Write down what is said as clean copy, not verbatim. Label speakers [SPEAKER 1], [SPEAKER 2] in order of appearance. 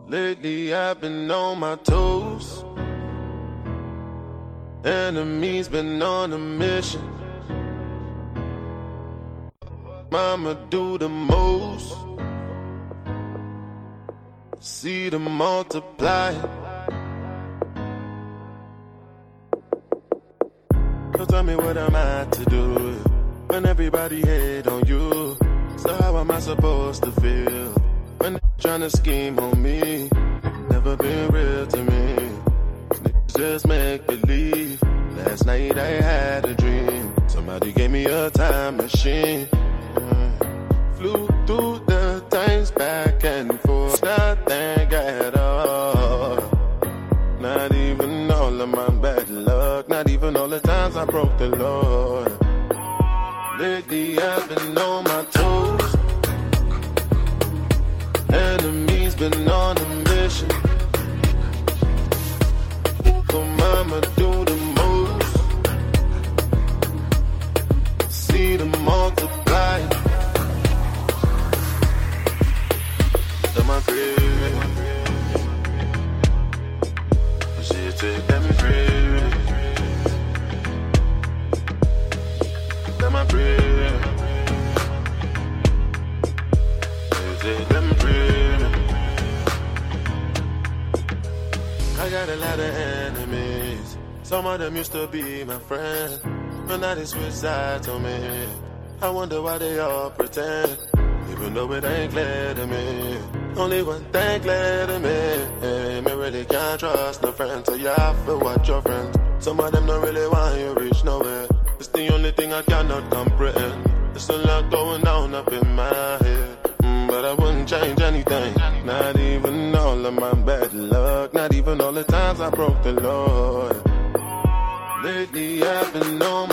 [SPEAKER 1] Lately I've been on my toes. Enemies been on a mission. Mama do the most. See them multiply. So tell me what am I to do when everybody hate on you? So how am I supposed to feel when they're trying to scheme on me? Never been real to me. Niggas just make believe. Last night I had a dream. Somebody gave me a time machine. Flew through the times back and forth. Nothing at all. Not even all of my bad luck. Not even all the times I broke the Lord. Lately I've been on my toes. Enemies been on a mission. So mama do the most. See them multiply. To my crib. She take them free. To my crib. She take them free. I got a lot of enemies. Some of them used to be my friends, but now they switch sides on me. I wonder why they all pretend, even though it ain't clear to me. Only one thing clear to me, me really can't trust no friends. So you have to watch your friends. Some of them don't really want you reach nowhere. It's the only thing I cannot comprehend. There's a lot going on up in my head, but I wouldn't change anything. Not even all of my bad luck. Not even all the times I broke the Lord. Lately I've been on